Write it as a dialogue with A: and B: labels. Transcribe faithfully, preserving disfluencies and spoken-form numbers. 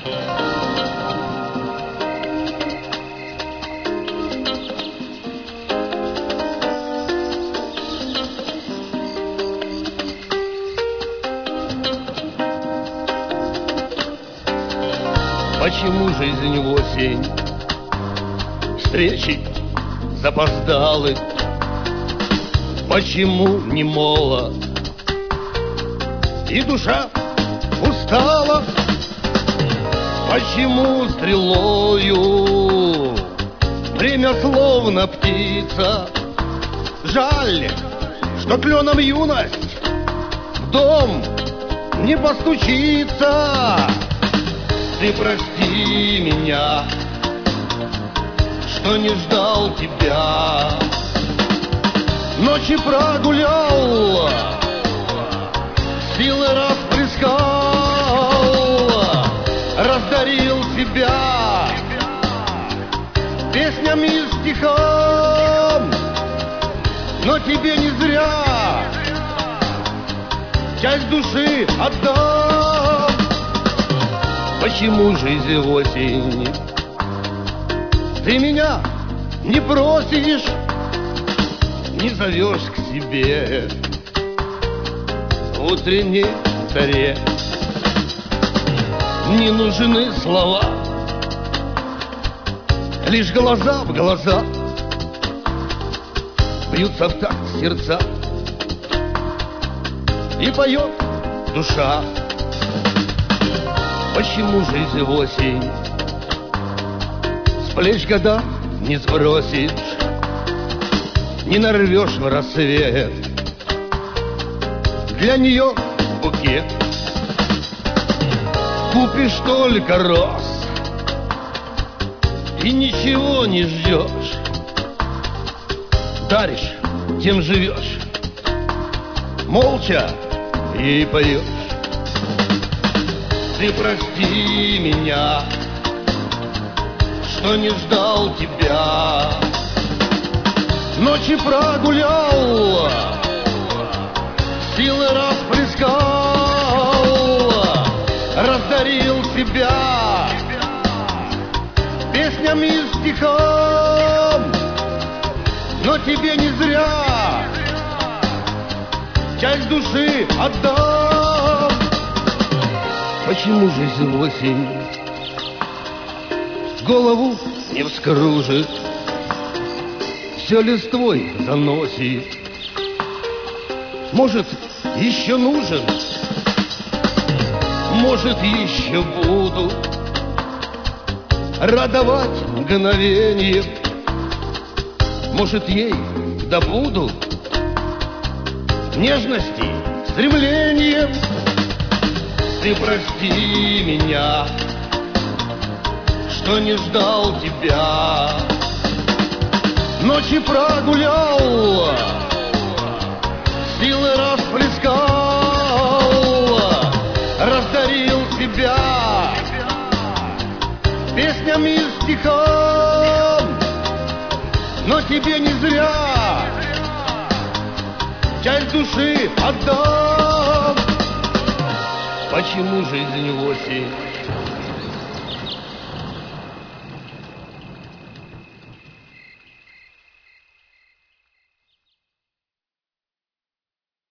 A: Почему жизнь в осень? Встречи запоздалы. Почему не молод? И душа устала. Почему стрелою время словно птица? Жаль, что кленом юность в дом не постучится. Ты прости меня, что не ждал тебя. Ночи прогулял, силы расплескал, раздарил себя песнями и стихом. Но тебе не зря часть души отдам. Почему жизнь в осень? Ты меня не просишь, не зовешь к себе в утренней заре. Не нужны слова, лишь глаза в глаза бьются в такт сердца, и поет душа. Почему жизнь в осень? С плеч года не сбросишь, не нарвешь в рассвет для нее букет. Купишь только роз и ничего не ждешь, даришь, тем живешь, молча ей поешь. Ты прости меня, что не ждал тебя. Ночи прогулял, силы расплескал, раздарил себя песнями и стихом. Но тебе не зря часть души отдам. Почему жизнь в осень голову не вскружит, все листвой заносит? Может, еще нужен, может, еще буду радовать мгновенье. Может, ей добуду нежности, стремлением. Ты прости меня, что не ждал тебя. Ночи прогулял, силы расплескал, раздарил себя песнями и стихом. Но тебе не зря часть души отдам. Почему жизнь в осень?